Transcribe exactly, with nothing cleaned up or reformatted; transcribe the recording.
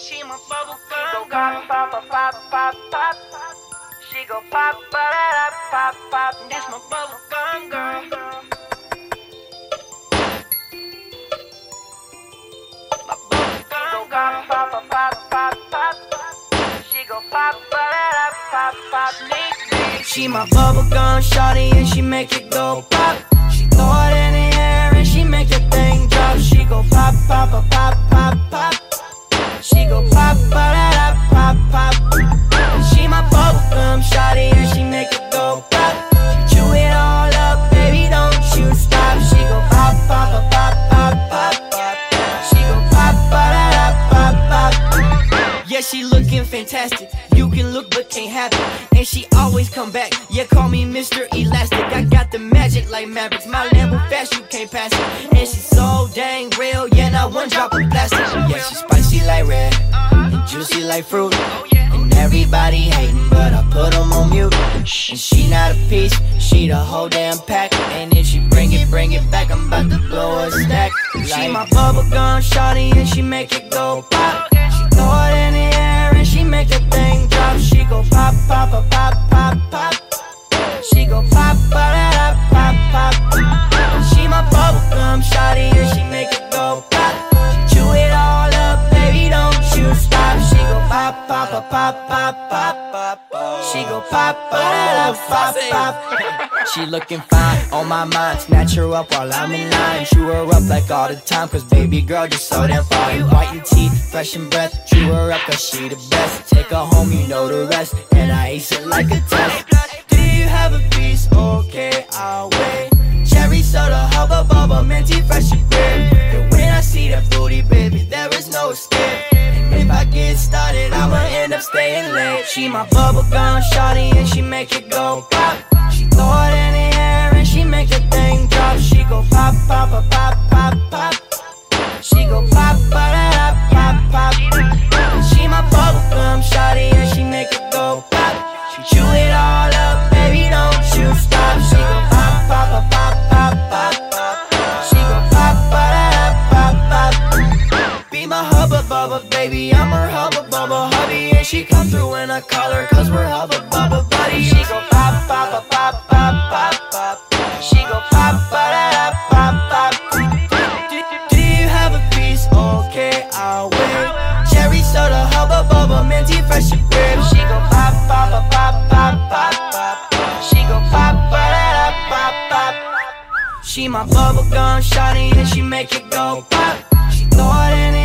She my bubble gum girl. Pop, pop, pop, pop, pop. She go pop, pop, pop, pop. That's my bubble gum girl. My bubble gum girl. Pop, pop, pop, pop, pop. She go pop, pop, pop, pop. She my bubble gum shawty and she make it go pop. She throw it in the air and she make that thing drop. She go pop, pop, pop, pop, pop, pop. She go pop, pop, pop, pop. She my bubble gum shawty and she make it go pop. She chew it all up, baby, don't you stop. She go pop, pop, pop, pop, pop, pop, pop. She go pop, pop, pop, pop, pop. Yeah, she looking fantastic. You can look but can't have it. And she always come back. Yeah, call me Mister Elastic. I got the magic like Mavericks. My Lambo fast, you can't pass it. And she's so dang real. Yeah, not one drop of plastic. Yeah, she spicy like red and juicy like fruit. And everybody hating, but I put them on mute. And she not a piece, she the whole damn pack. And if she bring it, bring it back, I'm about to blow a stack. Like, she my bubble gum shawty and she make it go pop. She throw it in the air and she make that thing drop. She go pop, pop, pop, pop, pop, pop. She go pop, pop, pop, pop, pop. She my bubble gum shawty and she make it go pop. She chew it all up, baby, don't you stop. She go pop, pop, pop, pop, pop, pop, pop. She go pop, pop, pop, pop. She looking fine on my mind. Snatch her up while I'm in line. Chew her up like all the time, cause baby girl just so damn fine. White teeth, fresh in breath. Chew her up cause she the best. Take her home, you know the rest. And I ace it like a test. Do you have a piece? Okay, I'll wait. Cherry soda, hubba bubba, minty, fresh and grip. And when I see that booty, baby, there is no escape. And if I get started, I'ma end up staying late. She my bubble gum shawty and she make it go pop. She throw it in the air and she make that thing drop. She go pop, pop, pop, pop, pop, pop. She go pop, pop, pop, pop. She my bubble gum shawty and she make it go pop. She chew it all up, baby, don't you stop. She go pop, pop, pop, pop, pop, pop, pop. She go pop, pop, pop, pop. Be my hubba bubba, baby, I'm her hubba bubba hubby. And she come through when I call her, cause we're hubba bubba buddy. She go pop, pop, pop, pop, pop, pop, pop. She go pop, pop, pop, pop. Do you have a piece? Okay, I'll wait. Cherry soda, hubba bubba, minty, fresh and grip. She go pop, pop, pop, pop, pop, pop, pop. She go pop, pop, pop, pop. She my bubble gum shawty and she make it go pop. She throw it in the